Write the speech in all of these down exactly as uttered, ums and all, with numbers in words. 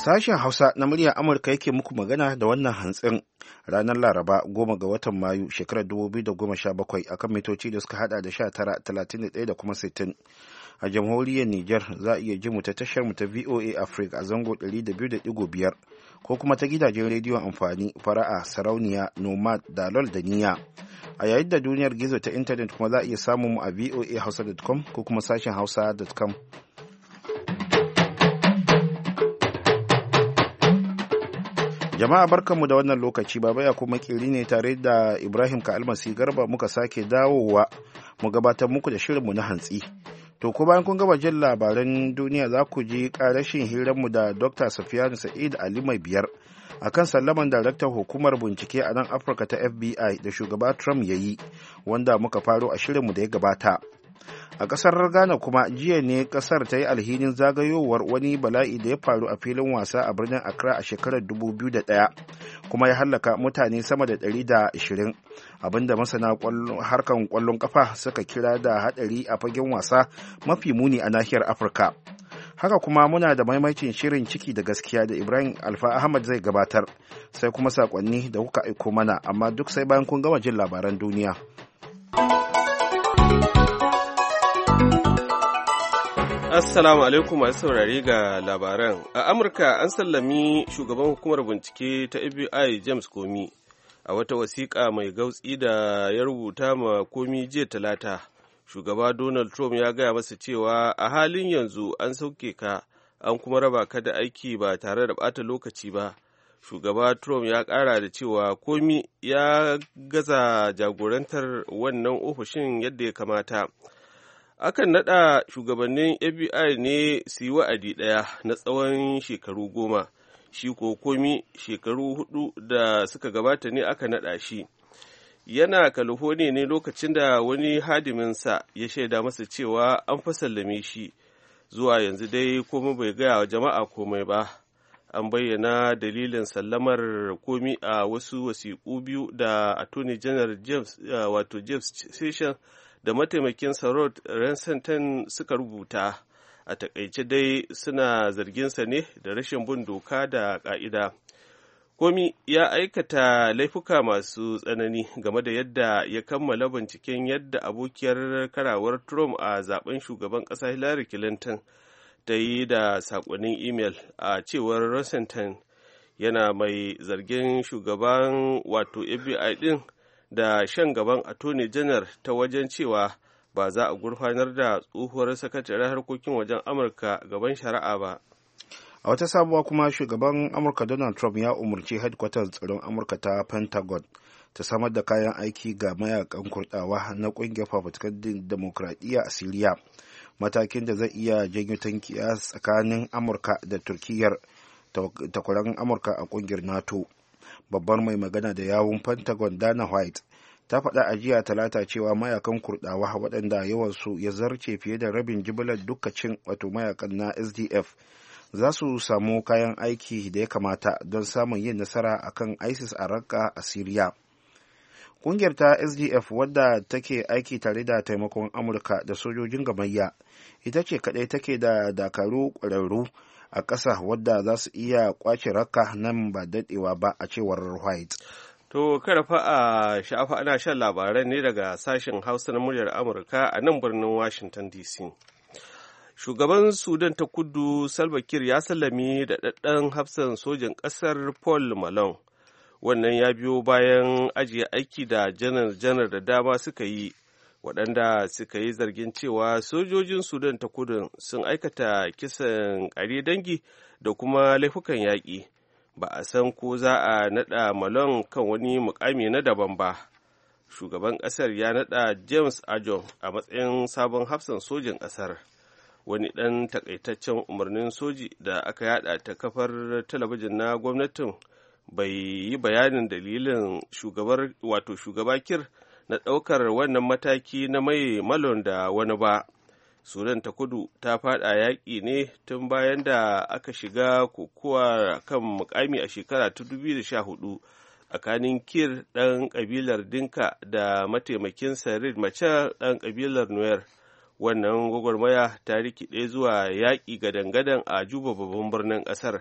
Sashen Hausa na muryar Amurka yake muku magana da wannan hantsin ranar Laraba goma ga watan Mayu shekarar dubu biyu da goma sha bakwai akan mitoci da suka hada da sha tara, talatin da ɗaya da kuma sittin. A jamhuriyar Nijar za a iya ji mu ta tashar mu ta V O A Africa a zango ɗari da biyu da ɗigo biyar ko kuma ta gidajen rediyon amfani fara'a, sarauniya, nomad, dalol da niya. A yayin da duniyar gizo ta intanet kuma za a iya samun mu a voa hausa dot com ko kuma sashen hausa dot com. Jama'a barkanmu da wannan lokaci, Baba ya kuma kiri ne tare da Ibrahim Ka'almasi Garba muka sake dawowa mu gabatar muku da shirinmu na hantsi. To ko bayan kun gaba jin labaran duniya za ku ji karashin hiranmu da Doctor Safiyanu Sa'id Ali mai biyar akan sallaman daraktan hukumar bincike a nan Afirka ta F B I da shugaba Trump ya yi, wanda muka faro a shirinmu da ya gabata. A ƙasar Ghana kuma jiya ne ƙasar ta yi alhinin zagayowar wani bala'i da ya faru a filin wasa a birnin Accra a shekarar dubu biyu da ɗaya, kuma ya hallaka mutane sama da ɗari da ashirin, abinda masana harkan ƙwallon ƙafa suka kira da haɗari a fagen wasa mafi muni a nahiyar Afirka. Haka kuma muna da maimacin shirin ciki da gaskiya da Ibrahim Alfa Ahmad zai gabatar, sai kuma saƙonni da kuka aiko mana, amma duk sai bayan kun gama jin labaran duniya. Assalamu alaikum masu saurari ga labaran. A Amurka an sallami shugaban hukumar bincike ta F B I James Comey a wata wasiƙa mai gautsi da ya rubuta ma Comey jiya Talata. Shugaba Donald Trump ya gaya masa cewa a halin yanzu an sauke ka, an kuma raba ka da aiki ba tare da ɓata lokaci ba. Shugaba Trump ya ƙara da cewa Comey ya gaza jagorantar wannan ofishin yadda ya kamata. Akan naɗa shugabannin F B I ne su yi wa'adi ɗaya na tsawon shekaru goma, shi ko Comey shekaru hudu da suka gabata ne aka naɗa shi. Yana California ne lokacin da wani hadiminsa ya shaida masa cewa an fa sallame shi. Zuwa yanzu dai Comey bai gaya wa jama'a komai ba. An bayyana dalilin sallamar Comey a wasu wasiƙu biyu da Attorney General James wato Jeff Sessions da mataimakin Rod Rosenstein suka rubuta. A takaice dai suna zarginsa ne da rashin bin doka da ƙa'ida. Comey ya aikata laifuka masu tsanani game da yadda ya kammala binciken yadda abokiyar karawar Trump a zaben shugaban ƙasa Hillary Clinton ta yi da saƙonnin imel, a cewar Rosenstein. Yana mai zargin shugaban wato F B I ɗin da shan gaban Attorney General ta wajen cewa ba za a gurfanar da tsohuwar sakataren harkokin wajen Amurka gaban shari'a ba. A wata sabuwa kuma shugaban Amurka Donald Trump ya umarci headquarters tsaron Amurka ta Pentagon ta samar da kayan aiki ga mayakan kurdawa na ƙungiyar fafutukar demokradiyya a Siriya, matakin da zai iya janyo tankiya tsakanin Amurka da Turkiyyar takwaran Amurka a ƙungiyar NATO. Babbar mai magana da yawun Pentagon Dana White ta faɗa a jiya Talata cewa mayakan kurdawa waɗanda yawansu ya zarce fiye da rabin jibilar dukkacin wato mayakan na S D F za su samu kayan aiki da ya kamata don samun yin nasara akan ISIS a Raqqa a Syria. Ƙungiyar ta S D F wadda take aiki tare da taimakon Amurka da sojojin gamayya ita ce kaɗai take da dakaru ƙwararru a ƙasa wadda za su iya ƙwace Raqqa nan ba daɗewa ba, a cewar White. To kada fa a sha'afa, ana shan labaran ne daga sashen Hausa na muryar Amurka a nan birnin Washington D C. Shugaban Sudan ta Kudu Salva Kiir ya sallami da ɗaɗɗan hafsan sojan ƙasar Paul Malong. Wannan ya biyo bayan ajiye aiki da janar-janar da dama suka yi, waɗanda suka yi zargin cewa sojojin Sudan ta Kudu sun aikata kisan ƙare dangi da kuma laifukan yaƙi. Ba a san ko za a naɗa Malong kan wani mukami na daban ba. Shugaban ƙasar ya naɗa James Ajong a matsayin sabon hafsan sojin ƙasar. Wani ɗan takaitaccen umarnin soji da aka yada ta kafar talabijin na gwamnatin bai yi bayanin dalilin shugabar wato shugaba Kiir na ɗaukar wannan mataki na mai Malong da wani ba. Sudan ta Kudu ta fada yaƙi ne tun bayan da aka shiga kokowa kan mukami a shekara ta dubu biyu da sha hudu tsakanin Kiir ɗan ƙabilar Dinka da mataimakinsa Riek Machar ɗan ƙabilar Nuer. Wannan gwagwarmaya ta rikide zuwa yaƙi gadan-gadan a Juba, babban birnin ƙasar,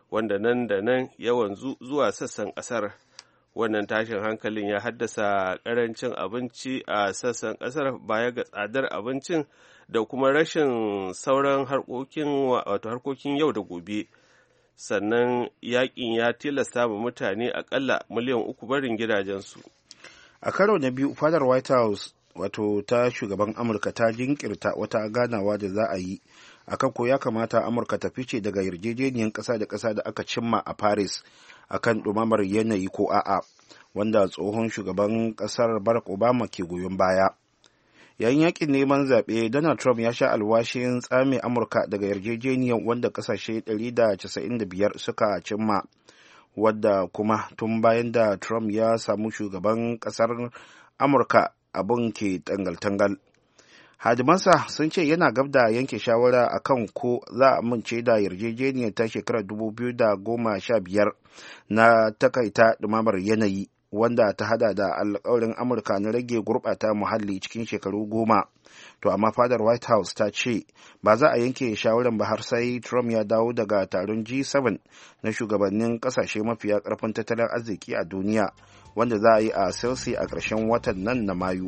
wanda nan da nan ya wanzu zuwa sassan ƙasar. Wannan tashin hankalin ya haddasa ƙarancin abinci a sassan ƙasar baya ga tsadar abincin da kuma rashin sauran harkokin wato harkokin yau da gobe. Sannan yakin ya tilasta wa mutane akalla miliyan uku barin gidajensu. A karo na biyu fadar White House wato ta shugaban Amurka ta jinkirta wata ganawa da za a yi akan ko ya kamata Amurka ta fice daga yarjejeniyar ƙasa da ƙasa da aka cimma a Paris akan ɗumamar yanayi ko a'a, wanda tsohon shugaban ƙasar Barack Obama ke goyon baya. Yayin yakin neman zaɓe, Donald Trump ya sha alwashin tsame Amurka daga yarjejeniyar wanda ƙasashe ɗari da casa'in da biyar suka cimma, wadda kuma tun bayan da Trump ya samu shugaban ƙasar Amurka abin ke tangal-tangal. Hadimansa sun ce yana gab da yanke shawara a kan ko za a amince da yarjejeniyar ta shekarar dubu biyu da goma sha biyar na takaita ɗumamar yanayi, wanda ta hada da alkawarin Amurka na rage gurɓata muhalli cikin shekaru goma. To amma fadar White House ta ce ba za a yanke shawarar ba har sai Trump ya dawo daga taron G seven na shugabannin ƙasashe mafiya ƙarfin tattalin arziki a duniya, wanda za a yi a Chelsea a ƙarshen watan nan na Mayu.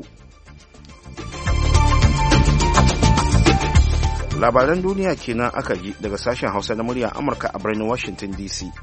Labaran duniya kenan aka ji daga sashen Hausa na muryar Amurka a birnin Washington D C.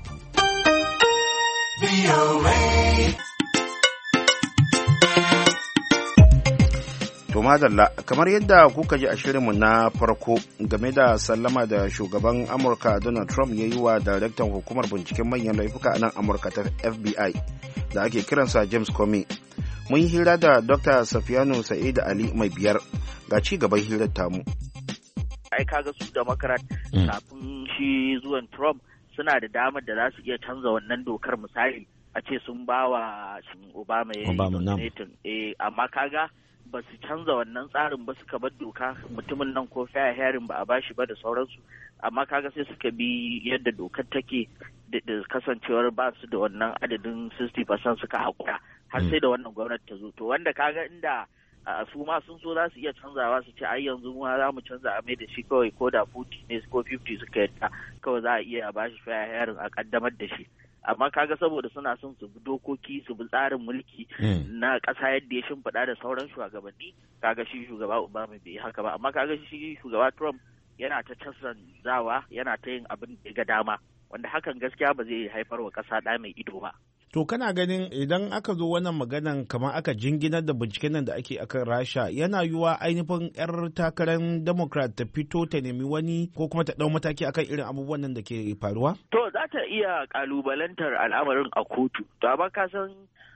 To madalla, kamar yadda kuka ji a shirinmu na farko game da sallama da shugaban Amurka Donald Trump ya yi wa daraktan hukumar binciken manyan laifuka a nan Amurka ta F B I da ake kiransa James Comey. Mun yi hira da Doctor Safiyanu Sa'id Ali mai biyar, ga ci gaban hirar tamu. Ai kaga su Democrat kafin shi zuwan Trump suna da damar da za su iya canza wannan dokar, misali a ce sun ba wa Obama ya yi eh amma kaga ba su canza wannan tsarin ba, suka bar doka mutumin nan ko fair hearing ba a bashi ba da sauransu, amma kaga sai suka bi yadda dokar take da kasancewar ba su da wannan adadin sixty percent suka haƙura har sai da wannan gwamnati ta zo. To wanda kaga inda a su ma sun so za su iya canzawa su ce ai yanzu ma za mu canza a mai da shi kawai ko da forty ne ko fifty suka yadda kawai za a iya a bashi fair hearing a kaddamar da shi, amma kaga saboda suna son su bi dokoki su bi tsarin mulki na ƙasa yadda ya shimfiɗa da sauran shugabanni, kaga shi shugaba Obama bai yi haka ba, amma kaga shi shugaba Trump yana ta canzawa yana ta yin abin da ga dama, wanda hakan gaskiya ba zai haifar wa ƙasa ɗa mai ido ba. To kana ganin idan aka zo wannan maganan kamar aka jinginar da binciken nan da ake akan Rasha, yana yiwuwa ainihin 'yar takarar Democrat ta fito ta nemi wani ko kuma ta ɗau mataki akan irin abubuwan nan da ke faruwa? To za ta iya kalubalantar al'amarin a kotu. To amma ka san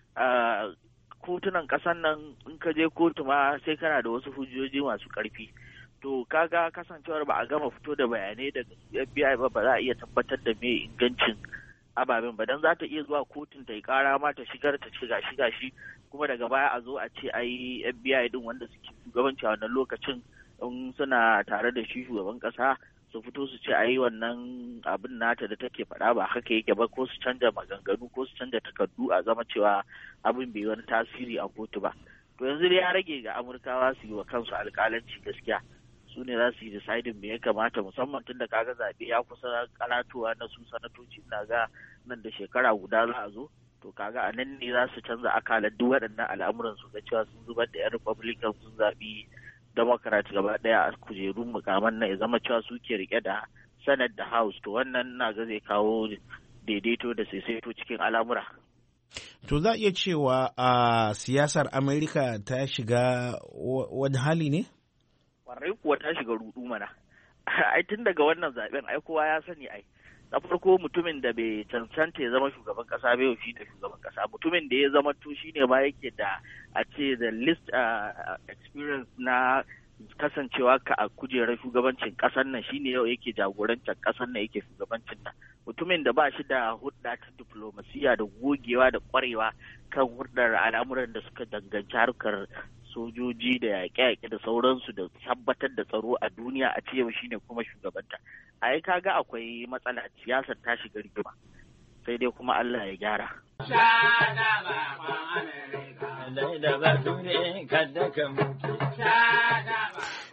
kotunan ƙasan nan in ka je kotu ma sai kana da wasu hujjoji masu ƙarfi. To kaga kasancewar ba a gama fito da bayanai daga F B I ba, ba za a iya tabbatar da me ingancin ababen ba, dan za ta iya zuwa kotun ta yi kara ma ta shigar ta shiga shiga shi kuma daga baya a zo a ce ai F B I din wanda suke shugabanci a wannan lokacin in suna tare da shi shugaban kasa su fito su ce ai wannan abin nata da take faɗa ba haka yake ba, ko su canja maganganu ko su canja takardu a zama cewa abin bai wani tasiri a kotu ba. To yanzu dai ya rage ga Amurkawa su yi wa kansu alƙalanci gaskiya, su ne za su yi decidin me ya kamata, musamman tun da kaga zaɓe ya kusa karatuwa na su sanatoci na ga nan da shekara guda za a zo, to kaga a nan ne za su canza akalar duk waɗannan al'amuran su ga cewa sun zubar da 'yan Republican sun zaɓi Democrat gaba ɗaya a kujerun mukaman na ya zama cewa su ke rike da Senate da House, to wannan na ga zai kawo daidaito da saisaito cikin al'amura. To za a iya cewa a siyasar Amerika ta shiga wani hali ne? Kwarai kuwa ta shiga rudu mana. Ai tun daga wannan zaben ai kowa ya sani ai. Na farko mutumin da bai cancanta ya zama shugaban kasa bai shi da shugaban kasa, mutumin da ya zama to shine ma yake da a ce da list uh, experience na kasancewa ka a kujerar shugabancin kasar nan shine yau yake jagorancin kasar nan yake shugabancin nan, mutumin da ba shi da hudda ta diplomasiya da gogewa da kwarewa kan hurdar al'amuran da suka danganci harkar sojoji da yaƙe-yaƙe da sauransu da tabbatar da tsaro a duniya a ce yau shine kuma shugabanta. Ai kaga akwai matsala, siyasar ta shiga rigima, sai dai kuma Allah ya gyara.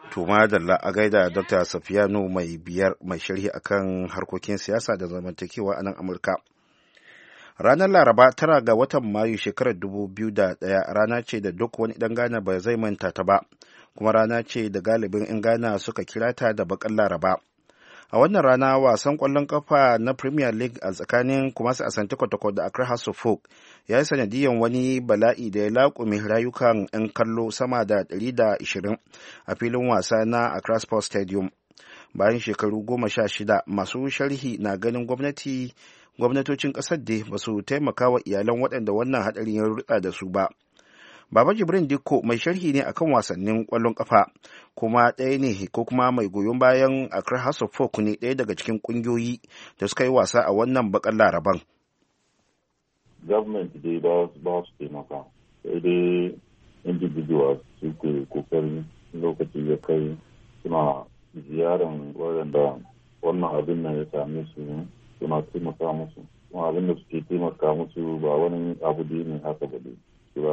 To madalla a gaida Doctor Safiyanu mai biyar mai sharhi akan harkokin siyasa da zamantakewa a nan Amurka. Ranar Laraba tara ga watan Mayu shekarar dubu biyu da ɗaya rana ce da duk wani ɗan Ghana ba zai manta ta ba, kuma rana ce da galibin 'yan Ghana suka kira ta da baƙar Laraba. A wannan rana wasan ƙwallon ƙafa na Premier League a tsakanin Kumasi Asante Kotoko da Accra House of Folk ya yi sanadiyyar wani bala'i da ya laƙume rayukan 'yan kallo sama da ɗari da ashirin a filin wasa na Accra Sports Stadium. Bayan shekaru goma sha shida masu sharhi na ganin gwamnati gwamnatocin ƙasar da ba su taimaka wa iyalan waɗanda wannan haɗarin ya rutsa da su ba. Baba Jibrin Dikko mai sharhi ne akan wasannin ƙwallon ƙafa kuma ɗaya ne ko kuma mai goyon bayan Accra House of Folk ne ɗaya daga cikin ƙungiyoyi da suka yi wasa a wannan baƙar Laraban. Government dai ba su taimaka, sai dai individuals suke kokarin lokaci ya kai suna ziyaran waɗanda wannan abin nan ya same su suna taimaka musu. Kuma abin da suke taimaka musu ba wani abu da ne haka ba dai.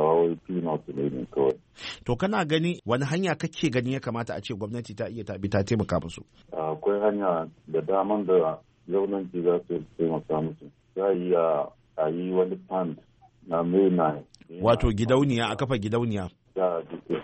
To kana gani wani hanya kake gani ya kamata a ce gwamnati ta iya tabi ta taimaka musu? Akwai hanya da daman da gwamnati za su taimaka musu. Za a yi a yi wani fund na mai. Wato gidauniya, a kafa gidauniya. Za a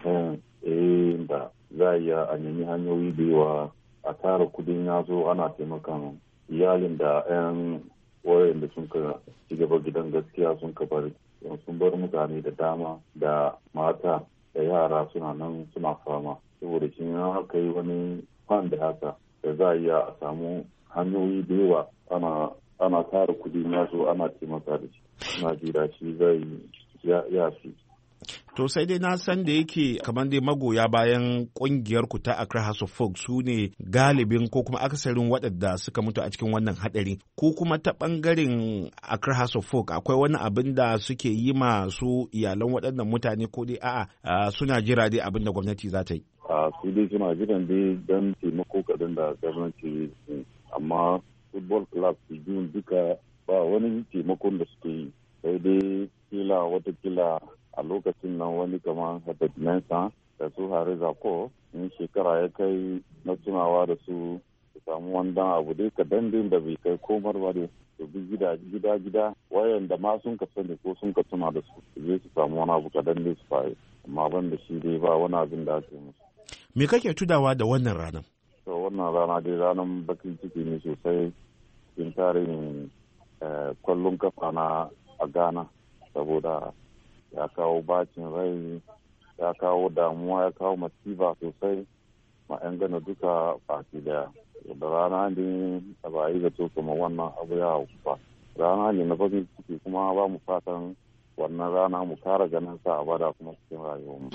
ji da za a yi a nemi hanyoyi da yawa a tara kudin yazo ana taimakan iyalin da 'yan wayan da sun ka ci gaba gidan gaskiya sun ka bari. Sun bar mutane da dama da mata da yara suna nan suna fama saboda shi aka yi wani fan da haka da za a iya a samu hanyoyi da yawa ana ana tara kudi nasu ana taimaka da shi na jira shi zai ya fi. To sai dai na san da yake kamar dai magoya bayan kungiyar ku ta Accra House of Folk su ne galibin ko kuma akasarin waɗanda suka mutu a cikin wannan haɗari. Ko kuma ta ɓangaren Accra House of Folk akwai wani abin da suke yi ma su iyalan waɗannan mutane ko dai a'a suna jira dai abin da gwamnati za ta yi. A su dai suna jiran dai don taimako kaɗan da gwamnati amma football club su biyun duka ba wani taimakon da suke yi sai dai kila watakila a lokacin nan wani kamar Herbert Mensah da su Harry Zako in shekara ya kai na tunawa da su su samu wanda abu dai ka dandin da bai kai komar ba dai su bi gida gida gida wayan da ma sun ka sani ko sun ka tuna da su su je su samu wani abu ka dande su faye amma ban da shi dai ba wani abin da ake musu. Me kake tudawa da wannan ranar? To wannan rana dai ranar bakin ciki ne sosai cikin tarihin kwallon kafa na a Ghana saboda ya kawo bacin rai ya kawo damuwa ya kawo masifa sosai ma 'yan Ghana duka baki daya da rana ne da ba yi zato kuma wannan abu ya hau ba rana ne na bakin ciki kuma ba mu fatan wannan rana mu kara ganin sa a bada kuma cikin rayuwarmu.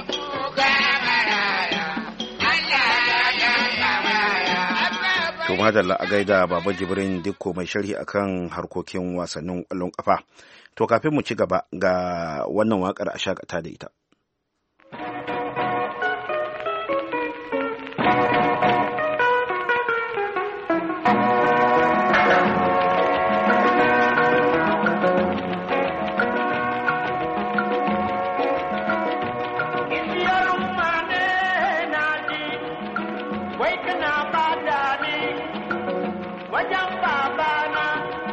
To madalla a gaida Baba Jibrin Dikko mai sharhi akan harkokin wasannin ƙwallon ƙafa. To kafin mu ci gaba ga wannan waƙar a shakata da ita.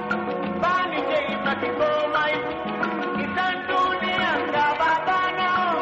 Isan duniya ga babana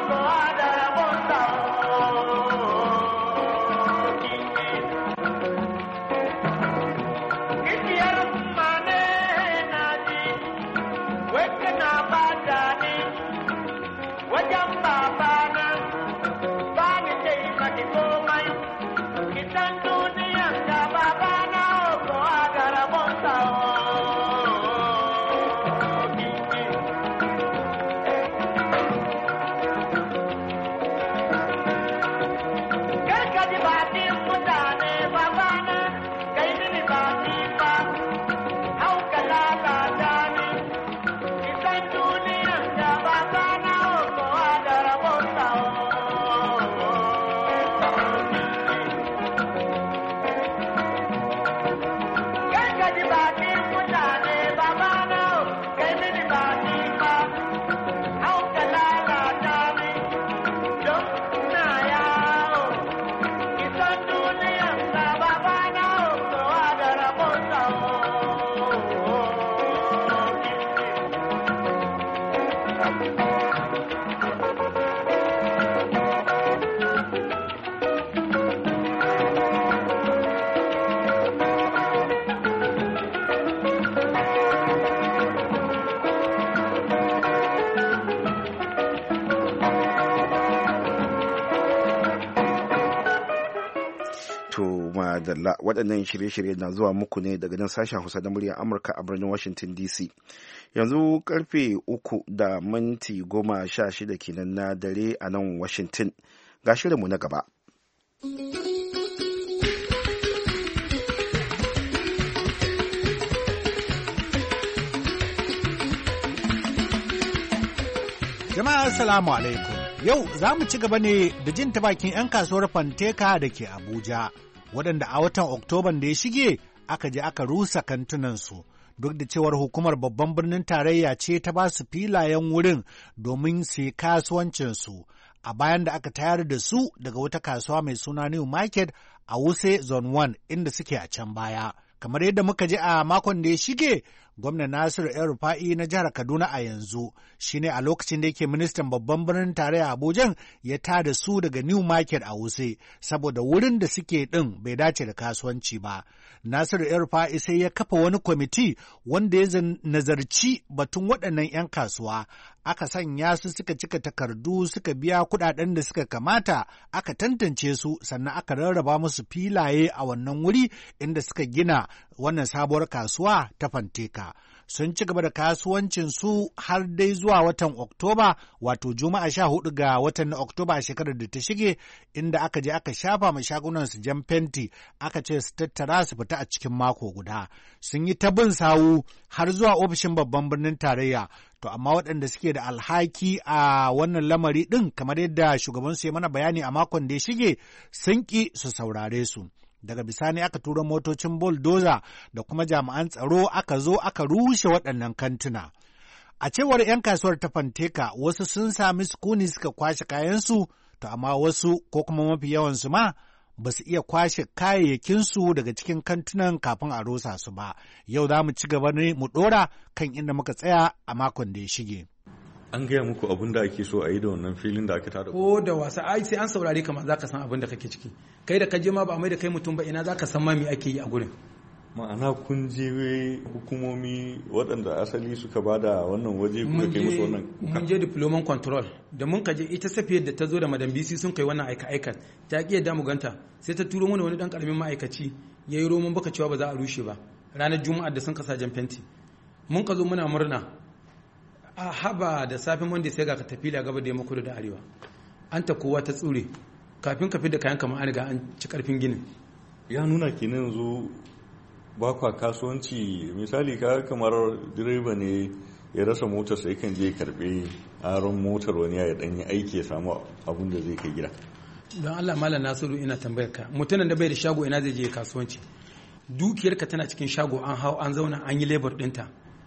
To madalla waɗannan shirye-shirye na zuwa muku ne daga nan sashen Hausa da muryar Amurka a birnin Washington D C. Yanzu karfe uku da minti goma sha shida kenan na dare a nan Washington. Ga shirinmu na gaba. Jama'a assalamu alaikum. Yau za mu ci gaba ne da jin ta bakin 'yan kasuwar Fanteka da ke Abuja, waɗanda a watan Oktoban da ya shige aka je aka rusa kantunansu, duk da cewar hukumar babban birnin tarayya ce ta ba su filayen wurin domin su yi kasuwancinsu, a bayan da aka tayar da su daga wata kasuwa mai suna New Market a Wuse Zone one inda suke a can baya. Kamar yadda muka ji a makon da ya shige, gwamnan Nasiru El-Rufa'i na jihar Kaduna a yanzu shine a lokacin da yake ministan babban birnin tarayya Abuja ya tada su daga New Market a Wuse saboda wurin da suke ɗin bai dace da kasuwanci ba. Nasiru El-Rufa'i sai ya kafa wani kwamiti wanda ya nazarci batun waɗannan 'yan kasuwa. Aka sanya su suka cika takardu suka biya kuɗaɗen da suka kamata, aka tantance su sannan aka rarraba musu filaye a wannan wuri inda suka gina wannan sabuwar kasuwa ta Fanteka. Sun ci gaba da kasuwancin su har dai zuwa watan Oktoba, wato Juma'a sha hudu ga watan na Oktoba a shekarar da ta shige, inda aka je aka shafa ma shagunan su jan fenti, aka ce su tattara su fita a cikin mako guda. Sun yi ta bin sawu har zuwa ofishin babban birnin tarayya. To amma waɗanda suke da alhaki a wannan lamari ɗin, kamar yadda shugabansu ya mana bayani a makon da ya shige, sun ƙi su saurare su. Daga bisani aka tura motocin bulldozer da kuma jami'an tsaro aka zo aka rushe waɗannan kantuna. A cewar 'yan kasuwar ta Fanteka, wasu sun sami sukuni suka kwashe kayansu, to amma wasu ko kuma mafi yawansu ma ba su iya kwashe kayayyakinsu daga cikin kantunan kafin a rusa su ba. Yau za mu ci gaba ne mu ɗora kan inda muka tsaya a makon da ya shige. An gaya muku abin da ake so a yi da wannan filin da aka tada ko da wasa ai sai an saurare ka ma za ka san abin da kake ciki. Kai da ka je ma ba mai da kai mutum ba, ina za ka san ma me ake yi a gurin. Ma'ana kun je hukumomi waɗanda asali suka ba da wannan waje kuka kai musu wannan kuka? Mun je diploman control da mun ka je ita safiyar da ta zo da madam bisi sun kai wannan aika aikan ta ki yadda mu ganta, sai ta turo mana wani dan karamin ma'aikaci ya yi roman baka cewa ba za a rushe ba ranar juma'a da sun kasa jan fenti. Mun ka zo muna murna a haba da safin wanda sai ga ka tafi da gaba da yamma kudu da arewa, an ta kowa ta tsure kafin ka fi da kayan kamar an riga an ci karfin ginin. Ya nuna kenan yanzu ba kwa kasuwanci. Misali ka kamar direba ne ya rasa motar sai kan je karbe aron motar wani ya dan yi aiki ya samu abun da zai kai gida. Don Allah malam Nasiru ina tambayar ka, mutumin da bai da shago ina zai je kasuwanci? Dukiyarka tana cikin shago, an hau an zauna an yi labor dinta.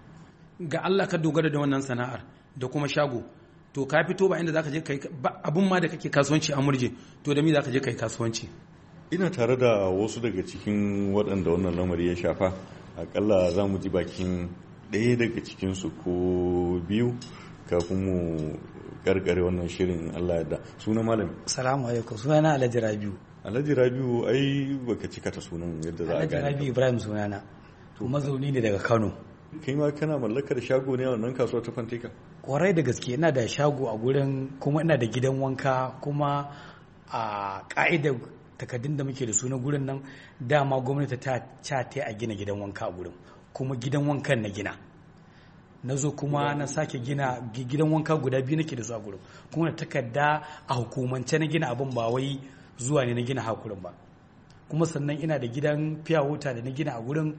Ga Allah ka dogara da wannan sana'ar da kuma shago, to ka fito ba inda zaka je kai abun ma da kake kasuwanci a murje, to da me zaka je kai kasuwanci? Ina tare da wasu daga cikin waɗanda wannan lamari ya shafa, akalla za mu ji bakin ɗaya daga cikinsu ko biyu kafin mu karkare wannan shirin Allah yadda. Suna malami? Salamu alaikum, sunana Alhaji Rabiu. Alhaji Rabiu, ai baka cika ta sunan yadda za a gane. Alhaji Rabiu Ibrahim sunana, to mazauni ne daga Kano. Kai ma kana mallakar shago ne a wannan kasuwar ta Fanteka? Kwarai da gaske, ina da shago a gurin, kuma ina da gidan wanka, kuma a ka'idar takardun da muke da su na gurin nan dama gwamnati ta cate a gina gidan wanka a gurin, kuma gidan wankan na gina na zo kuma na sake gina gidan wanka guda biyu nake da su a gurin, kuma da takarda a hukumance na gina abin, ba wai zuwa ne na gina hakurin ba. Kuma sannan ina da gidan fiya wuta da na gina a gurin,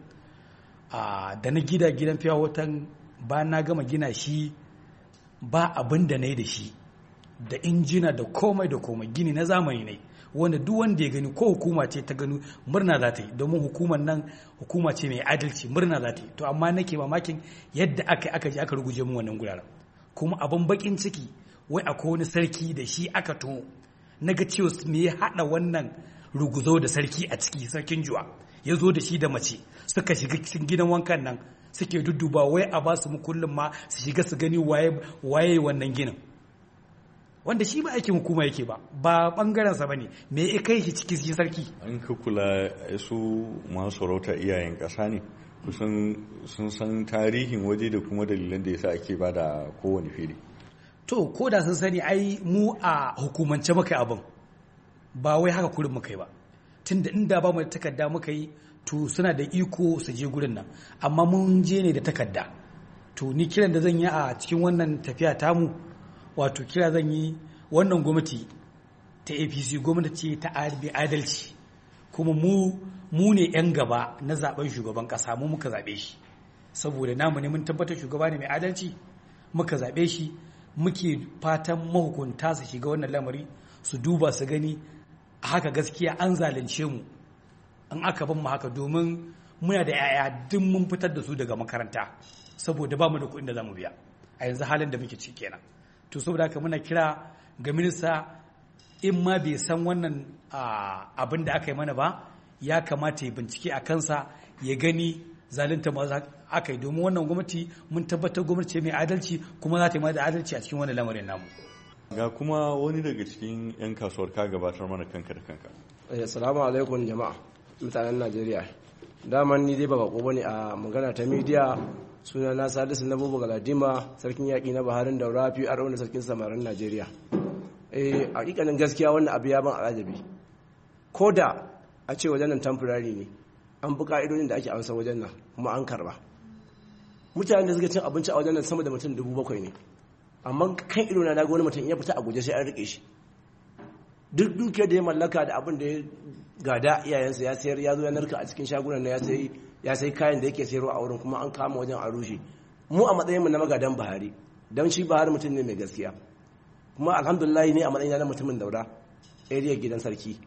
da na gida gidan fiya wutan bayan na gama gina shi ba abin da na yi da shi, da injina da komai da komai, gini na zamani ne wanda duk wanda ya gani ko hukuma ce ta gani murna za ta yi, domin hukumar nan hukuma ce mai adalci, murna za ta yi. To amma nake mamakin yadda aka aka je aka ruguje mu wannan guraren, kuma abin bakin ciki wai akwai wani sarki da shi aka to na ga cewa me ya haɗa wannan ruguzo da sarki a ciki, sarkin juwa ya zo da shi da mace suka shiga cikin gidan wankan nan suke dudduba wai a ba su mukullin ma su shiga su gani waye waye wannan ginin, wanda shi ba aikin hukuma yake ba ba bangarensa ba ne, me ya kai shi ciki shi sarki. An ka kula su masu sarauta iyayen ƙasa ne, kusan sun san tarihin waje da kuma dalilan da yasa ake ba da kowane fili. To ko da sun sani, ai mu a hukumance muka abin ba wai haka kurin muka yi ba, tunda inda ba mu da takarda muka yi to suna da iko su je gurin nan amma mun je ne da takarda. To ni kiran da zan yi a cikin wannan tafiya tamu wato kira zan yi wannan gwamnati ta A P C gwamnati ta adalci kuma mu mu ne 'yan gaba na zaben shugaban kasa mu muka zaɓe shi saboda namu ne mun tabbatar shugaba ne mai adalci muka zaɓe shi muke fatan mahukunta su shiga wannan lamari su duba su gani a haka gaskiya an zalunce mu an aka ban mu haka domin muna da 'ya'ya duk mun fitar da su daga makaranta saboda ba mu da kuɗin da za mu biya a yanzu halin da muke ci kenan. To saboda haka muna kira ga minista in ma bai san wannan abin da aka yi mana ba ya kamata ya bincike a kansa ya gani zalunta ma aka yi domin wannan gwamnati mun tabbatar gwamnati mai adalci kuma za ta yi ma da adalci a cikin wannan lamarin namu. Ga kuma wani daga cikin 'yan kasuwar ka gabatar mana kanka da kanka. Assalamu alaikum jama'a mutanen Najeriya. Daman ni dai ba bako bane a magana ta midiya suna na Salisu na Bubu Galadima sarkin yaƙi na Baharin Daura fi arau da sarkin samarin Najeriya. Eh hakikanin gaskiya wannan abu ya ban alajabi. Ko da a ce wajen nan temporary ne an bi ka'idodin da ake amsa wajen nan kuma an karba. Mutanen da suka cin abinci a wajen nan sama da mutum dubu bakwai ne. Amma kan ido na ga wani mutum ya fita a guje sai an rike shi. Duk dukiyar da ya mallaka da abin da ya gada iyayensa ya sayar ya zo ya narka a cikin shagunan na ya sayi ya sai kayan da yake sayarwa a wurin kuma an kama wajen a rushe. Mu a matsayin mu na magadan Buhari dan shi Buhari mutum ne mai gaskiya. Kuma alhamdulillah ne a matsayin na mutumin Daura area gidan sarki.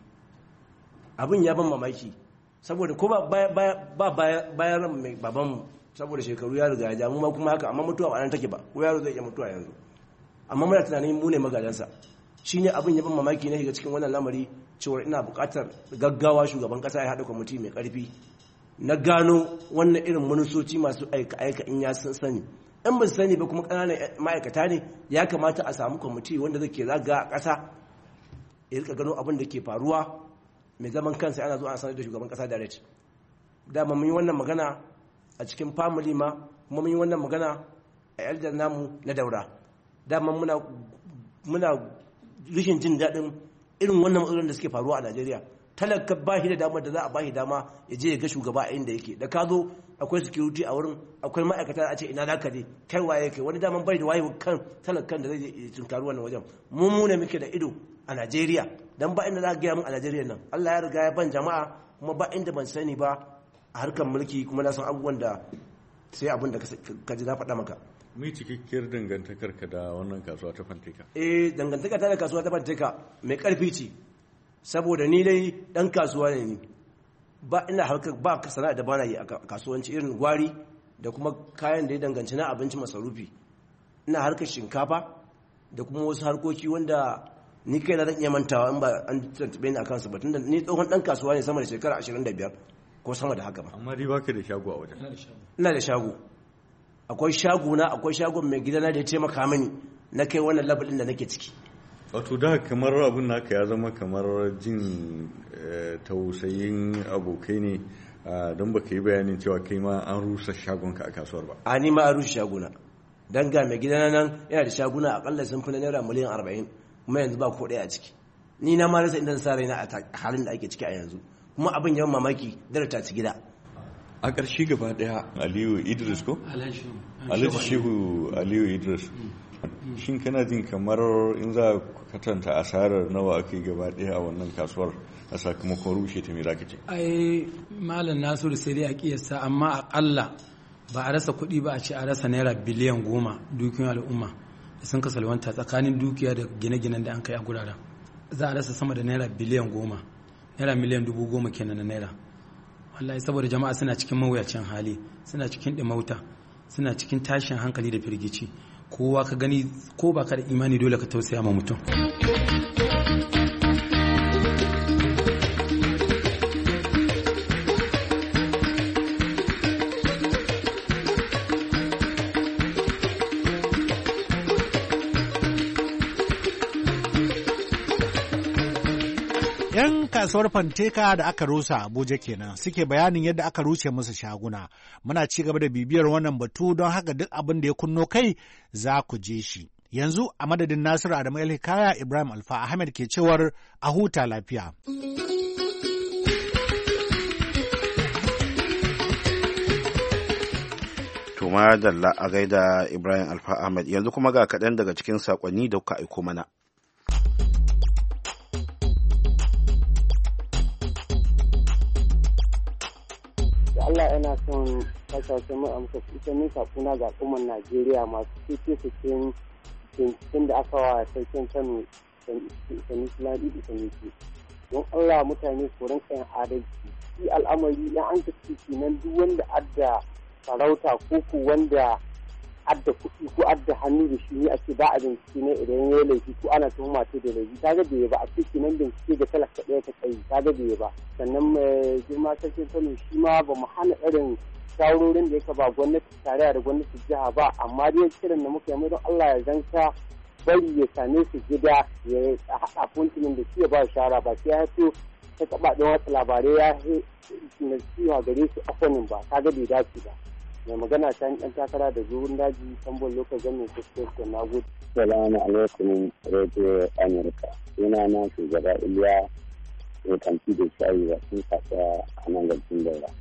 Abin ya ban mamaki saboda ko ba ba bayan mai baban saboda shekaru ya riga ya ja mu ma kuma haka amma mutuwa ba nan take ba ko yaro zai iya mutuwa yanzu amma muna tunanin mu ne magadansa shine abin ya ban mamaki ne ga cikin wannan lamari cewa ina buƙatar gaggawa shugaban kasa ya haɗa kwamiti mai ƙarfi na gano wannan irin manusoci masu aika aika in ya san sani in ba sani ba kuma ƙananan ma'aikata ne ya kamata a samu kwamiti wanda zai ke zaga a ƙasa ya rika gano abin da ke faruwa mai zaman kansa ana zuwa a sanar da shugaban kasa direct dama mun yi wannan magana a cikin family ma kuma mun yi wannan magana a elder namu na Daura dama muna muna rishin jin daɗin irin wannan matsalolin da suke faruwa a Najeriya talaka ba shi da damar da za a ba shi dama ya je ya ga shugaba a inda yake da ka zo akwai security a wurin akwai ma'aikata a ce ina naka ne kai waye kai wani daman bai da waye kan talakan da zai tunkari wannan wajen mu mu ne muke da ido a Najeriya dan ba inda za ka gaya min a Najeriya nan Allah ya riga ya ban jama'a kuma ba inda ban sani ba a harkar mulki kuma na san abubuwan da sai abin da ka ji na faɗa maka. Mai cikakkiyar dangantakar ka da wannan kasuwa ta Fanteka? Eh dangantaka ta da kasuwa ta Fanteka mai ƙarfi ce saboda ni dai dan kasuwa ne ni ba ina harkar ba sana'a da bana yi a kasuwanci irin gwari da kuma kayan da ya danganci na abinci masarufi ina harkar shinkafa da kuma wasu harkoki wanda ni kai na zan iya mantawa in ba an tantube ni akan su ba tunda ni tsohon dan kasuwa ne sama da shekara ashirin da biyar ko sama da haka ba. Amma dai baka da shago a wajen? Ina da shago. Akwai shago na akwai shagon mai gidana da ya taimaka mini na kai wannan labelin da nake ciki. Wato da kamar abin naka ya zama kamar jin tausayin abokai ne don baka yi bayanin cewa kai ma an rusa shagonka a kasuwar ba. A ni ma an rusa shaguna. Dan ga mai gidana nan yana da shaguna akalla sun fi na naira miliyan arba'in kuma yanzu ba ko ɗaya a ciki. Ni na ma rasa inda sa raina a halin da ake ciki a yanzu. Kuma abin yawan mamaki da ta ci gida. A ƙarshe gaba ɗaya Aliyu Idris ko? Alhaji Shehu Aliyu Idris. Shin kana jin kamar in za ku katanta asarar nawa ake gaba ɗaya a wannan kasuwar a sakamakon rushe ta me za ka ce? Ai Malam Nasiru sai dai a kiyasta amma aƙalla ba a rasa kuɗi ba a ce a rasa naira biliyan goma dukiyoyin al'umma da sun kasalwanta tsakanin dukiya da gine-ginen da an kai a guraren. Za a rasa sama da naira biliyan goma. Naira miliyan dubu goma kenan na naira. Wallahi saboda jama'a suna cikin mawuyacin hali, suna cikin ɗimauta, suna cikin tashin hankali da firgici. Kowa ka gani ko ba ka da imani dole ka tausaya ma mutum. ‘Yan kasuwar Fanteka da aka rusa Abuja kenan suke bayanin yadda aka rushe musu shaguna. Muna ci gaba da bibiyar wannan batu don haka duk abin da ya kunno kai za ku je shi. Yanzu a madadin Nasiru Adamu El Hikaya, Ibrahim Alfa Ahmed ke cewar a huta lafiya. To ma dalla a gaida Ibrahim Alfa Ahmed, yanzu kuma ga kaɗan daga cikin saƙonni da kuka aiko mana. Allah yana son kasashen mai amsa ita ne sakuna ga al'ummar Najeriya masu fice cikin cikin da aka wa sarkin Kano Sanusi Lamido Sanusi. Don Allah mutane su rinka yin adalci. Shi al'amari ya an kace nan duk wanda adda sarauta ko ko wanda adda kuɗi ko adda hannu da shi ne ake ba a bincike ne idan ya laifi ko ana tuhuma ta da laifi kaga bai ba a cikin nan bincike da talaka ɗaya ta kai kaga bai ba sannan mai girma sarkin Kano shi ma ba mu hana irin shawarorin da yake ba gwamnati tarayya da gwamnati jiha ba amma dai kiran da muka yi mai don Allah ya zanka bari ya same su gida ya haɗa funtunin da shi ya ba shara ba sai ya fito ta taɓa ɗin wata labarai ya na ciwa gare su akwanin ba kaga bai dace ba. Mai magana ta ɗan takara da zuwan daji tambon lokacin mai fuskar na gudu. Salamu alaikum Radio Amurka. Suna na shugaba Iliya mai kanti da shayi wa sun kasa a nan gajin daura.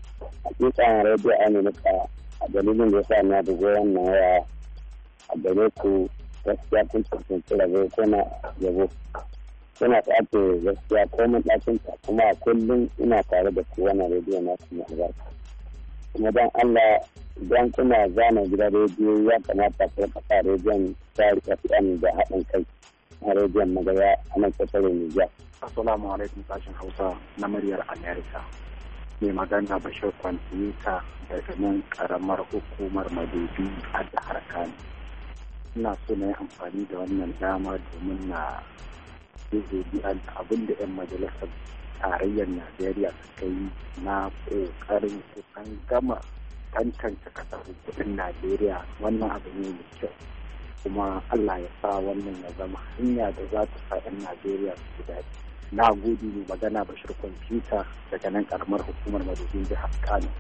Hakika Radio Amurka a dalilin da ya sa na da goyon na waya a gare ku gaskiya kun cancanci rabo ko na yabo. Suna ta ake gaskiya ko mun ɗakinta kuma a kullum ina tare da ku wannan rediyo na kuma albarka. Kuma don Allah idan kuna zana gida rediyo ya kamata ku kasa rediyon tsari F M da haɗin kai na rediyon magaya a nan kasar Nijar. Assalamu alaikum sashen Hausa na muryar Amerika. Mai magana Bashir Kwantiyuta daga nan karamar hukumar Madobi a jihar Kano. Ina so na yi amfani da wannan dama domin na yi godiya da abin da 'yan majalisar tarayyar Najeriya suka yi na ƙoƙarin kusan gama tantance kasafin kuɗin Najeriya. Wannan abu ne mai kyau kuma Allah ya sa wannan ya zama hanya da za ta sa 'yan Najeriya su ji daɗi. Na gode ne magana Bashir Kwamfuta daga nan karamar hukumar Madubin jihar Kano.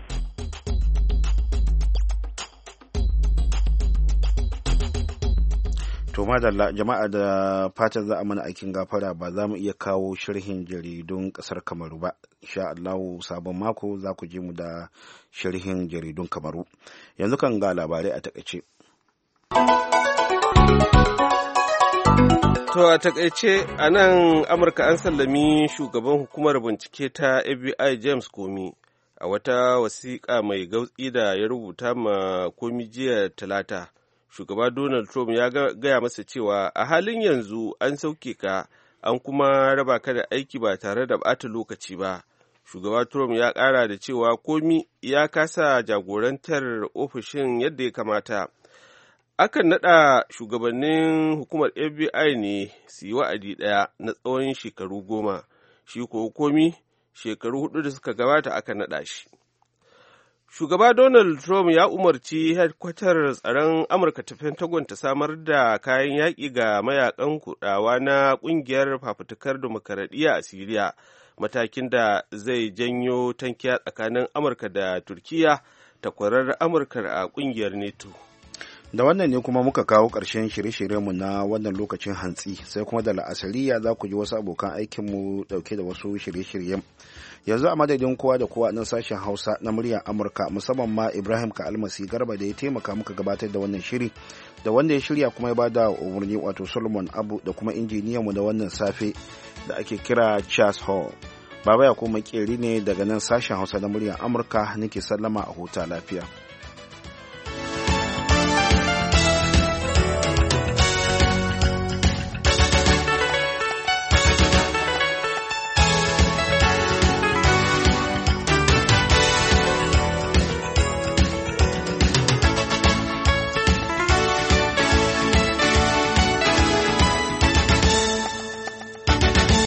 To madalla jama'a da fatan za a mana aikin gafara ba za mu iya kawo sharhin jaridun kasar Kamaru ba. Insha Allah sabon mako za ku ji mu da sharhin jaridun Kamaru. Yanzu kan ga labarai a takaice. To a takaice a nan Amurka an sallami shugaban hukumar bincike ta F B I James Comey a wata wasiƙa mai gautsi da ya rubuta ma Comey jiya Talata. Shugaba Donald Trump ya gaya masa cewa a halin yanzu an sauke ka an kuma raba ka da aiki ba tare da ɓata lokaci ba. Shugaba Trump ya ƙara da cewa Comey ya kasa jagorantar ofishin yadda ya kamata. Akan naɗa shugabannin hukumar F B I ne su yi wa'adi ɗaya na tsawon shekaru goma, shi ko Comey shekaru hudu da suka gabata aka naɗa shi. Shugaba Donald Trump ya umarci hedkwatar tsaron Amurka ta Pentagon ta samar da kayan yaƙi ga mayakan kudawa na ƙungiyar fafutukar demokaradiyya a Siriya, matakin da zai janyo tankiya tsakanin Amurka da Turkiya takwarar Amurka a ƙungiyar NATO. Da wannan ne kuma muka kawo ƙarshen shirye-shiryenmu na wannan lokacin hantsi, sai kuma da la'asariya za ku ji wasu abokan aikinmu ɗauke da wasu shirye-shiryen. Yanzu a madadin kowa da kowa nan sashen Hausa na muryar Amurka, musamman ma Ibrahim Ka'almasi Garba da ya taimaka muka gabatar da wannan shiri, da wanda ya shirya kuma ya ba da umarni wato Solomon Abu da kuma injiniyanmu da wannan safe da ake kira Charles Hall. Baba ya kuma makeri ne daga nan sashen Hausa na muryar Amurka, nake sallama a huta lafiya.